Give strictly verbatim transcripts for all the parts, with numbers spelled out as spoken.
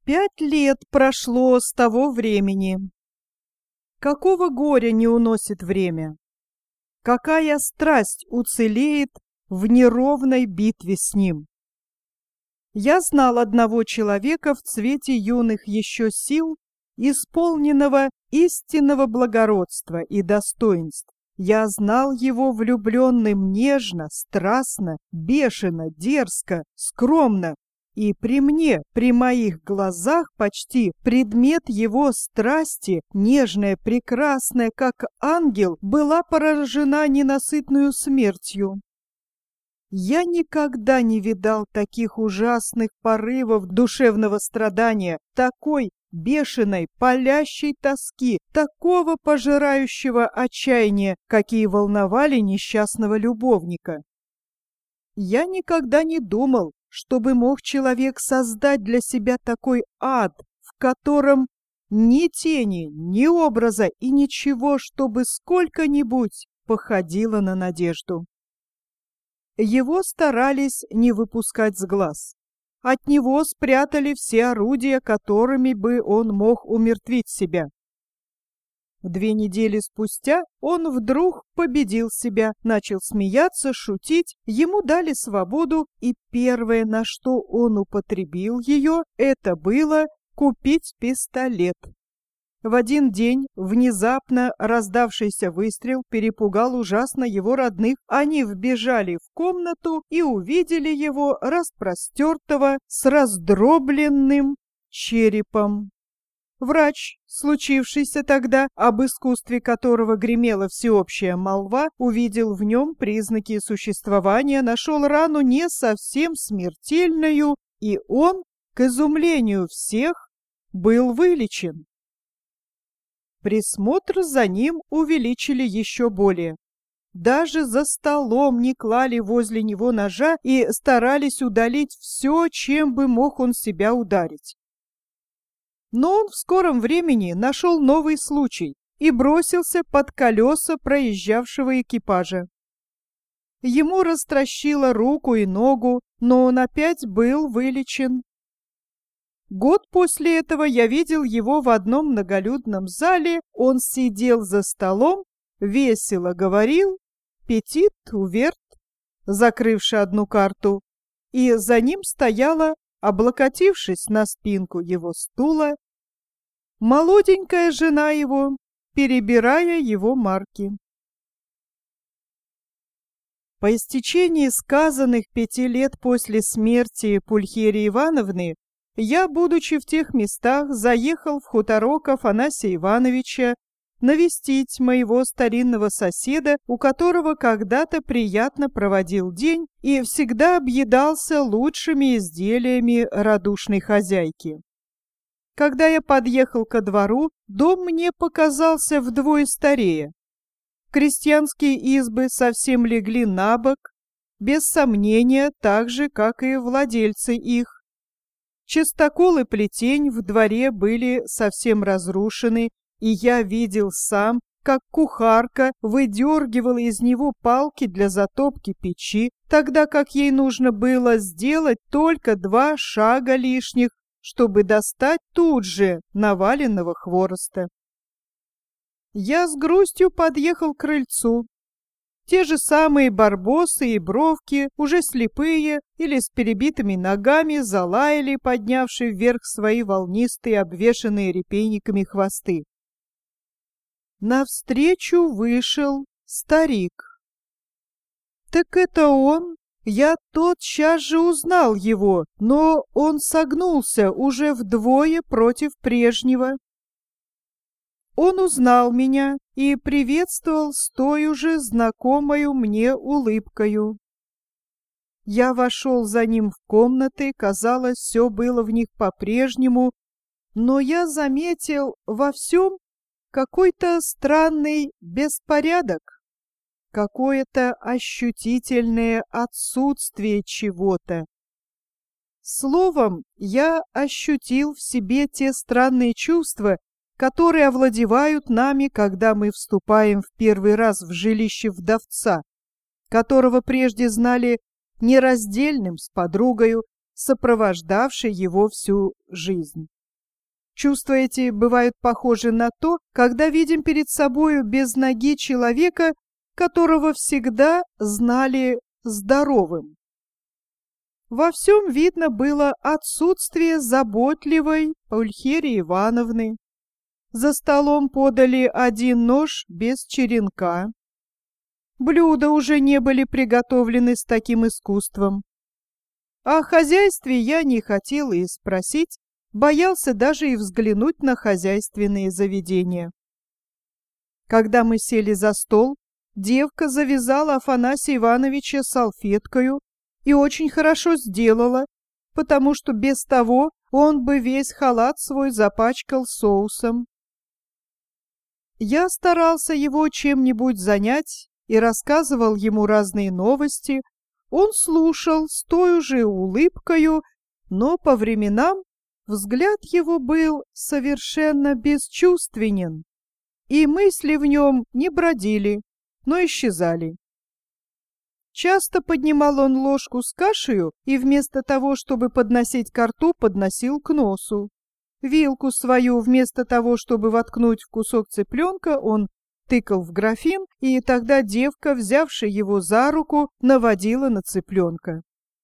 Пять лет прошло с того времени. Какого горя не уносит время? Какая страсть уцелеет в неровной битве с ним? Я знал одного человека в цвете юных еще сил, исполненного истинного благородства и достоинств. Я знал его влюбленным нежно, страстно, бешено, дерзко, скромно. И при мне, при моих глазах почти предмет его страсти, нежная, прекрасная, как ангел, была поражена ненасытную смертью. Я никогда не видал таких ужасных порывов душевного страдания, такой бешеной, палящей тоски, такого пожирающего отчаяния, какие волновали несчастного любовника. Я никогда не думал, чтобы мог человек создать для себя такой ад, в котором ни тени, ни образа и ничего, чтобы сколько-нибудь походило на надежду. Его старались не выпускать с глаз. От него спрятали все орудия, которыми бы он мог умертвить себя. Две недели спустя он вдруг победил себя, начал смеяться, шутить, ему дали свободу, и первое, на что он употребил ее, это было купить пистолет. В один день внезапно раздавшийся выстрел перепугал ужасно его родных. Они вбежали в комнату и увидели его распростертого с раздробленным черепом. Врач, случившийся тогда, об искусстве которого гремела всеобщая молва, увидел в нем признаки существования, нашел рану не совсем смертельную, и он, к изумлению всех, был вылечен. Присмотр за ним увеличили еще более. Даже за столом не клали возле него ножа и старались удалить все, чем бы мог он себя ударить. Но он в скором времени нашел новый случай и бросился под колеса проезжавшего экипажа. Ему растрощило руку и ногу, но он опять был вылечен. Год после этого я видел его в одном многолюдном зале. Он сидел за столом, весело говорил «Петит уверт», закрывши одну карту, и за ним стояла, облокотившись на спинку его стула, молоденькая жена его, перебирая его марки. По истечении сказанных пяти лет после смерти Пульхерии Ивановны я, будучи в тех местах, заехал в хуторок Афанасия Ивановича навестить моего старинного соседа, у которого когда-то приятно проводил день и всегда объедался лучшими изделиями радушной хозяйки. Когда я подъехал ко двору, дом мне показался вдвое старее. Крестьянские избы совсем легли на бок, без сомнения, так же, как и владельцы их. Частокол и плетень в дворе были совсем разрушены, и я видел сам, как кухарка выдергивала из него палки для затопки печи, тогда как ей нужно было сделать только два шага лишних, чтобы достать тут же наваленного хвороста. Я с грустью подъехал к крыльцу. Те же самые барбосы и бровки, уже слепые или с перебитыми ногами, залаяли, поднявшие вверх свои волнистые, обвешанные репейниками хвосты. Навстречу вышел старик. Так это он? Я тотчас же узнал его, но он согнулся уже вдвое против прежнего. Он узнал меня и приветствовал с той уже знакомою мне улыбкою. Я вошел за ним в комнаты, казалось, все было в них по-прежнему, но я заметил во всем какой-то странный беспорядок, какое-то ощутительное отсутствие чего-то. Словом, я ощутил в себе те странные чувства, которые овладевают нами, когда мы вступаем в первый раз в жилище вдовца, которого прежде знали нераздельным с подругою, сопровождавшей его всю жизнь. Чувства эти бывают похожи на то, когда видим перед собою без ноги человека, которого всегда знали здоровым. Во всем видно было отсутствие заботливой Пульхерии Ивановны. За столом подали один нож без черенка. Блюда уже не были приготовлены с таким искусством. О хозяйстве я не хотел и спросить, боялся даже и взглянуть на хозяйственные заведения. Когда мы сели за стол, девка завязала Афанасия Ивановича салфеткою и очень хорошо сделала, потому что без того он бы весь халат свой запачкал соусом. Я старался его чем-нибудь занять и рассказывал ему разные новости. Он слушал с той же улыбкою, но по временам взгляд его был совершенно бесчувственен, и мысли в нем не бродили, но исчезали. Часто поднимал он ложку с кашею и вместо того, чтобы подносить ко рту, подносил к носу. Вилку свою вместо того, чтобы воткнуть в кусок цыпленка, он тыкал в графин, и тогда девка, взявшая его за руку, наводила на цыпленка.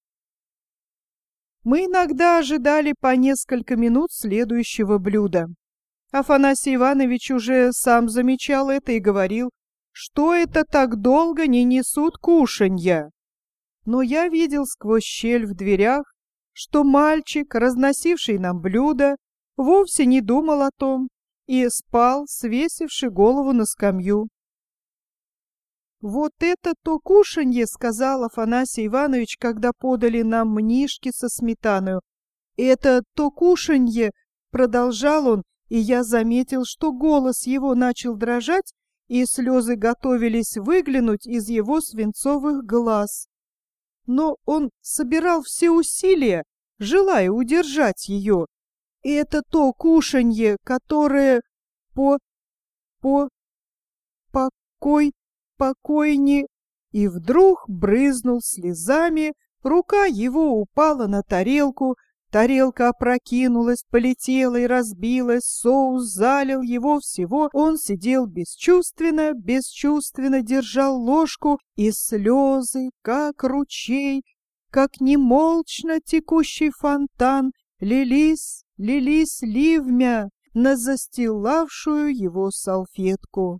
Мы иногда ожидали по несколько минут следующего блюда. Афанасий Иванович уже сам замечал это и говорил, что это так долго не несут кушанья. Но я видел сквозь щель в дверях, что мальчик, разносивший нам блюда, вовсе не думал о том и спал, свесивши голову на скамью. «Вот это то кушанье!» — сказал Афанасий Иванович, когда подали нам мнишки со сметаною. «Это то кушанье!» — продолжал он, и я заметил, что голос его начал дрожать, и слезы готовились выглянуть из его свинцовых глаз. Но он собирал все усилия, желая удержать ее. И это то кушанье, которое по... по... покой... покойне... И вдруг брызнул слезами, рука его упала на тарелку, тарелка опрокинулась, полетела и разбилась, соус залил его всего, он сидел бесчувственно, бесчувственно держал ложку, и слезы, как ручей, как немолчно текущий фонтан, лились, лились ливмя на застилавшую его салфетку.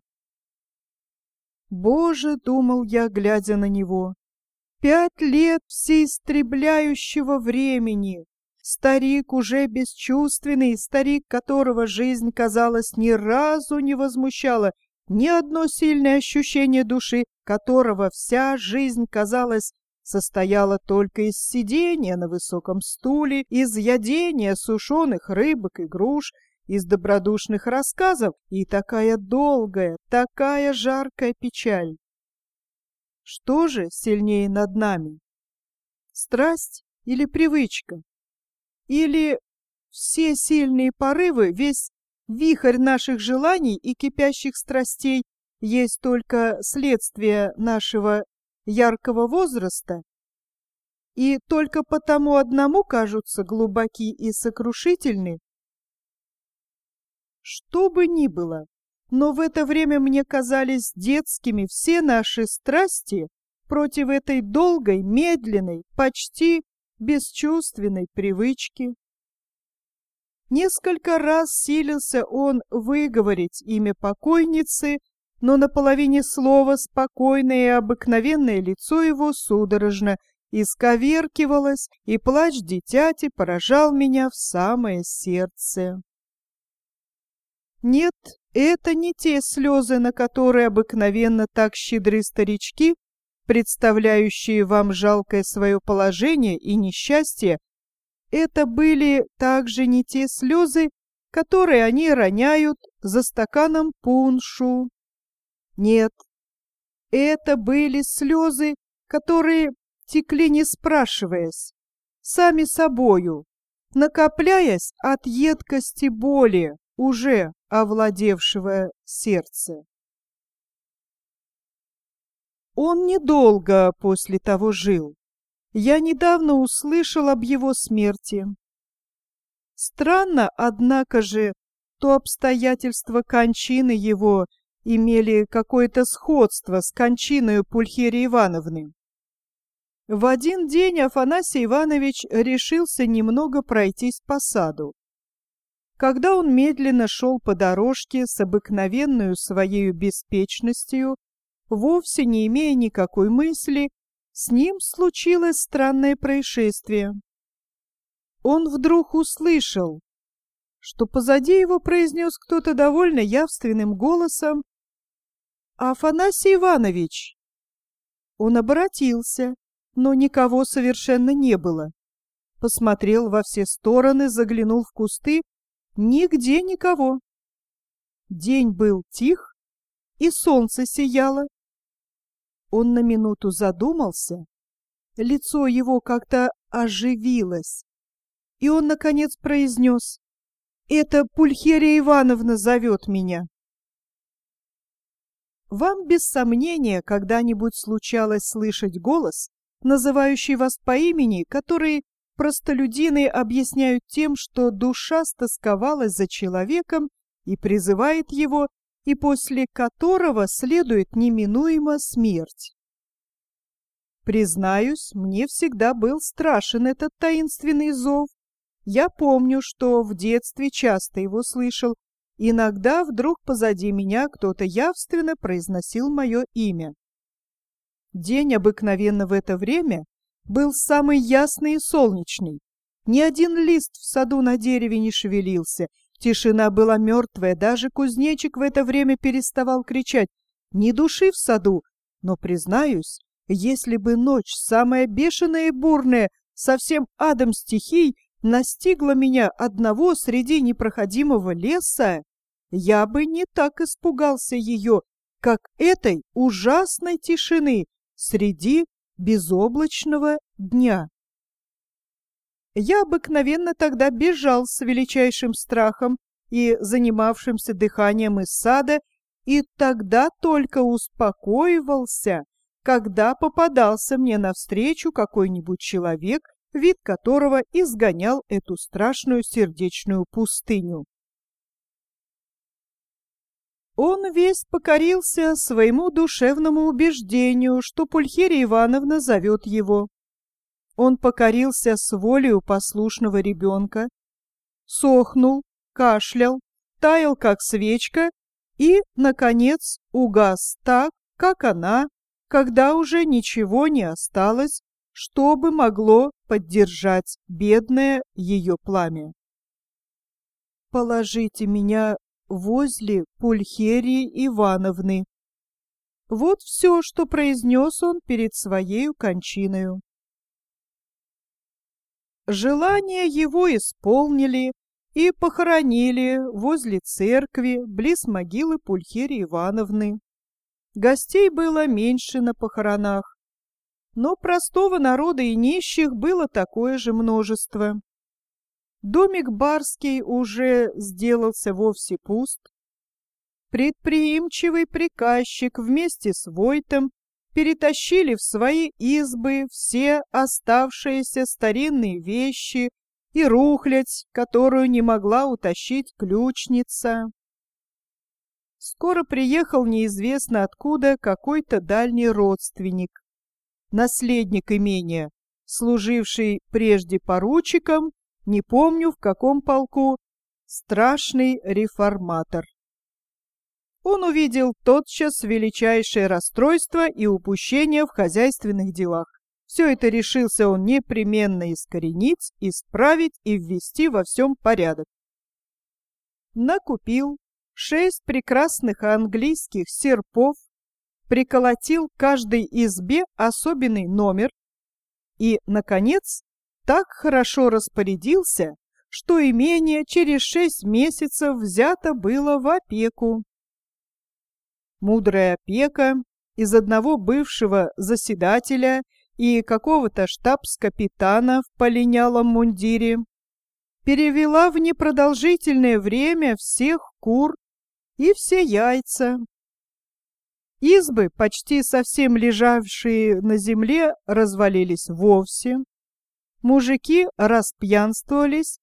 Боже, думал я, глядя на него, пять лет всеистребляющего времени. Старик уже бесчувственный, старик, которого жизнь, казалось, ни разу не возмущала, ни одно сильное ощущение души, которого вся жизнь, казалось, состояла только из сидения на высоком стуле, из ядения сушеных рыбок и груш, из добродушных рассказов, и такая долгая, такая жаркая печаль. Что же сильнее над нами? Страсть или привычка? Или все сильные порывы, весь вихрь наших желаний и кипящих страстей есть только следствие нашего яркого возраста, и только потому одному кажутся глубоки и сокрушительны? Что бы ни было, но в это время мне казались детскими все наши страсти против этой долгой, медленной, почти бесчувственной привычки. Несколько раз силился он выговорить имя покойницы, но на половине слова спокойное и обыкновенное лицо его судорожно исковеркивалось, и плач дитяти поражал меня в самое сердце. Нет, это не те слезы, на которые обыкновенно так щедры старички, представляющие вам жалкое свое положение и несчастье. Это были также не те слезы, которые они роняют за стаканом пуншу. Нет, это были слезы, которые текли не спрашиваясь, сами собою, накопляясь от едкости боли, уже овладевшего сердце. Он недолго после того жил. Я недавно услышал об его смерти. Странно, однако же, то обстоятельства кончины его имели какое-то сходство с кончиной Пульхерии Ивановны. В один день Афанасий Иванович решился немного пройтись по саду. Когда он медленно шел по дорожке с обыкновенную своей беспечностью, вовсе не имея никакой мысли, с ним случилось странное происшествие. Он вдруг услышал, что позади его произнес кто-то довольно явственным голосом: «Афанасий Иванович!» Он обратился, но никого совершенно не было. Посмотрел во все стороны, заглянул в кусты — нигде никого. День был тих, и солнце сияло. Он на минуту задумался, лицо его как-то оживилось, и он, наконец, произнес: «Это Пульхерия Ивановна зовет меня». Вам без сомнения когда-нибудь случалось слышать голос, называющий вас по имени, который простолюдины объясняют тем, что душа стосковалась за человеком и призывает его, и после которого следует неминуемо смерть. Признаюсь, мне всегда был страшен этот таинственный зов. Я помню, что в детстве часто его слышал. Иногда вдруг позади меня кто-то явственно произносил мое имя. День обыкновенно в это время был самый ясный и солнечный. Ни один лист в саду на дереве не шевелился. Тишина была мертвая, даже кузнечик в это время переставал кричать. Ни души в саду, но, признаюсь, если бы ночь, самая бешеная и бурная, со всем адом стихий, настигла меня одного среди непроходимого леса, я бы не так испугался ее, как этой ужасной тишины среди безоблачного дня. Я обыкновенно тогда бежал с величайшим страхом и занимавшимся дыханием из сада, и тогда только успокоивался, когда попадался мне навстречу какой-нибудь человек, вид которого изгонял эту страшную сердечную пустыню. Он весь покорился своему душевному убеждению, что Пульхерия Ивановна зовет его. Он покорился с волею послушного ребенка, сохнул, кашлял, таял, как свечка, и, наконец, угас так, как она, когда уже ничего не осталось, чтобы могло поддержать бедное ее пламя. «Положите меня возле Пульхерии Ивановны». Вот все, что произнес он перед своею кончиною. Желание его исполнили и похоронили возле церкви, близ могилы Пульхерии Ивановны. Гостей было меньше на похоронах, но простого народа и нищих было такое же множество. Домик барский уже сделался вовсе пуст. Предприимчивый приказчик вместе с Войтом перетащили в свои избы все оставшиеся старинные вещи и рухлядь, которую не могла утащить ключница. Скоро приехал неизвестно откуда какой-то дальний родственник, наследник имения, служивший прежде поручиком, не помню в каком полку, страшный реформатор. Он увидел тотчас величайшее расстройство и упущение в хозяйственных делах. Все это решился он непременно искоренить, исправить и ввести во всем порядок. Накупил шесть прекрасных английских серпов, приколотил к каждой избе особенный номер и, наконец, так хорошо распорядился, что имение через шесть месяцев взято было в опеку. Мудрая опека из одного бывшего заседателя и какого-то штабс-капитана в полинялом мундире перевела в непродолжительное время всех кур и все яйца. Избы, почти совсем лежавшие на земле, развалились вовсе. Мужики распьянствовались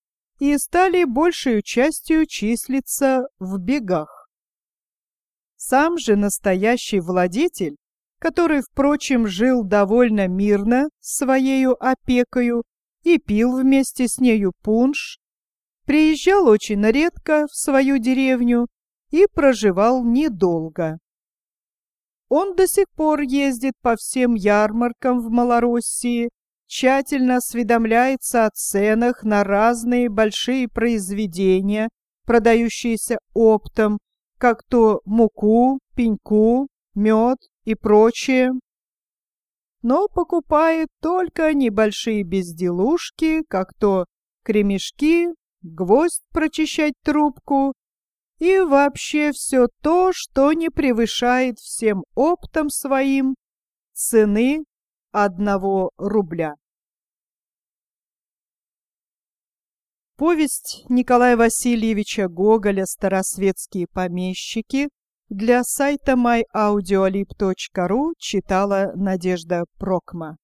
и стали большей частью числиться в бегах. Сам же настоящий владетель, который, впрочем, жил довольно мирно с своею опекою и пил вместе с нею пунш, приезжал очень редко в свою деревню и проживал недолго. Он до сих пор ездит по всем ярмаркам в Малороссии, тщательно осведомляется о ценах на разные большие произведения, продающиеся оптом, как то муку, пеньку, мед и прочее. Но покупает только небольшие безделушки, как то кремешки, гвоздь прочищать трубку и вообще все то, что не превышает всем оптом своим цены одного рубля. Повесть Николая Васильевича Гоголя «Старосветские помещики» для сайта май аудиолиб точка ру читала Надежда Прокма.